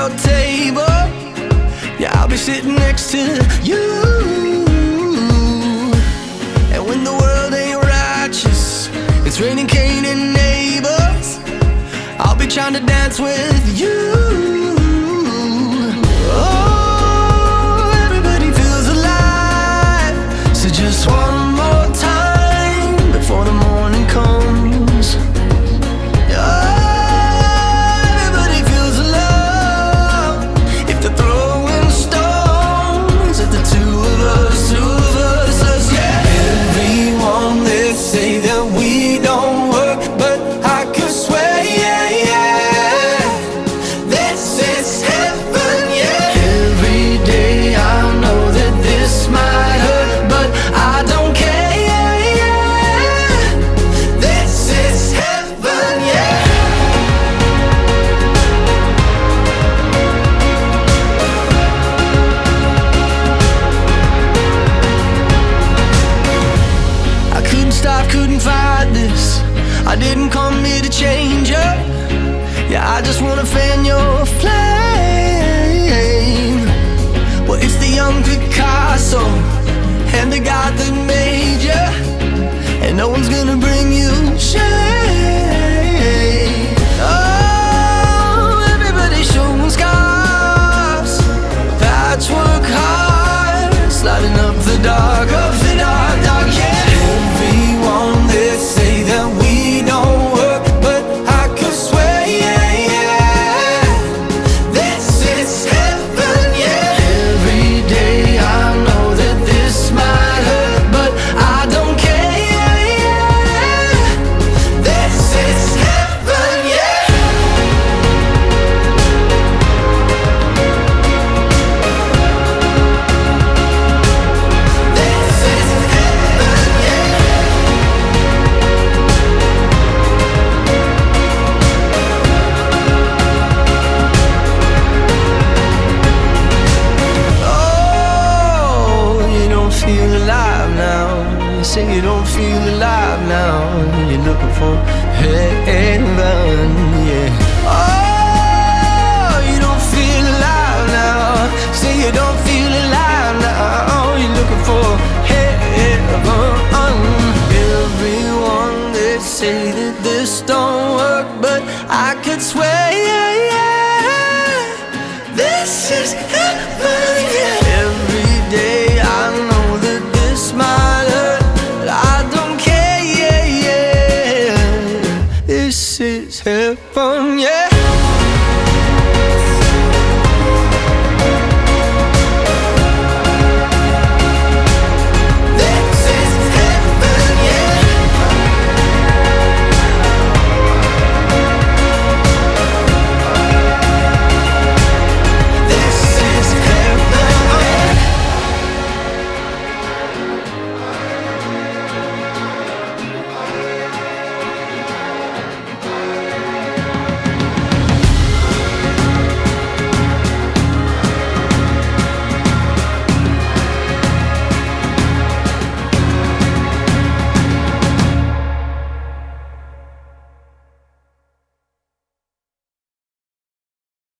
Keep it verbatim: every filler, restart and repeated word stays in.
your table. Yeah, I'll be sitting next to you. And when the world ain't righteous, it's raining Cain and neighbors, I'll be trying to dance with you. Oh, everybody feels alive. So just one more time before the morning comes. Oh, everybody feels alone. If they're throwing stones at the two of us, two of us, us, yeah. Everyone, they say that we don't work, but I could swear, yeah, yeah, this is heaven, yeah. Every day I know that this might hurt, but I don't care, yeah, yeah, this is heaven, yeah. I couldn't stop, couldn't fight this. I didn't come here to change you. Yeah, I just wanna fan your flame. Well, it's the young Picasso and the God that made you, and no one's gonna bring you shame. Oh, everybody showing scars, patchwork hearts, sliding up the dark, up the dark, dark, yeah. Everyone, they say that we don't work, but I could swear, yeah, yeah, this is heaven, yeah. Every day I know that this might hurt, but I don't care, yeah, yeah, this is heaven, yeah. This is heaven, yeah. Oh, you don't feel alive now. You say you don't feel alive now. You're looking for heaven, yeah. Oh, you don't feel alive now. Say you don't feel alive now. You're looking for heaven. Everyone, they say that this don't work, but I could swear, yeah, yeah, this is heaven, yeah. Every day I know that this might hurt, but I don't care, yeah, yeah, this is heaven, yeah.